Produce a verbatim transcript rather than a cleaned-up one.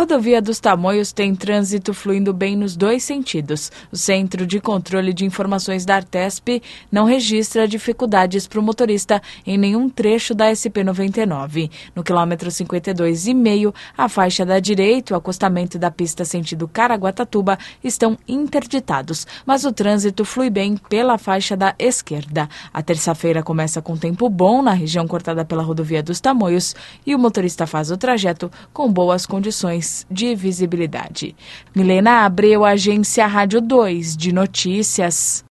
rodovia dos Tamoios tem trânsito fluindo bem nos dois sentidos. O Centro de Controle de Informações da Artesp não registra dificuldades para o motorista em nenhum trecho da S P noventa e nove. No quilômetro cinquenta e dois e meio, a faixa da direita e o acostamento da pista sentido Caraguatatuba estão interditados, mas o trânsito flui bem pela faixa da esquerda. A terça-feira começa com tempo bom na região cortada pela rodovia dos Tamoios e o motorista faz o trajeto com boas condições de visibilidade. Milena Abreu, Agência Rádio dois de Notícias.